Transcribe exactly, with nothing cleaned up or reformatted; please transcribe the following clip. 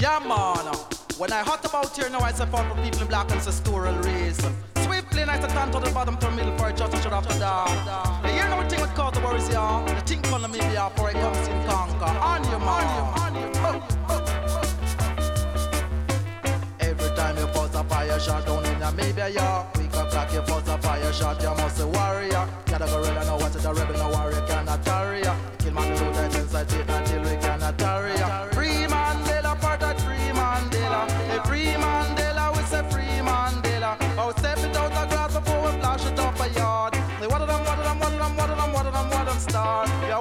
Yeah, man. When I hot about here now, I say for people in black and sestoral race. Swiftly, I say turn to the bottom from middle for a judge should have to down. You hear no thing with cause the worries, yeah. The thing on me be for it comes in conquer. On you, man. On you, on you. Every time you put a fire shot down in Namibia, yeah. We can clock you put a fire shot, you must a warrior. You're the gorilla, now what's it, the rebel, no warrior cannot tarry ya. Kill man, do that inside it until we cannot tarry ya.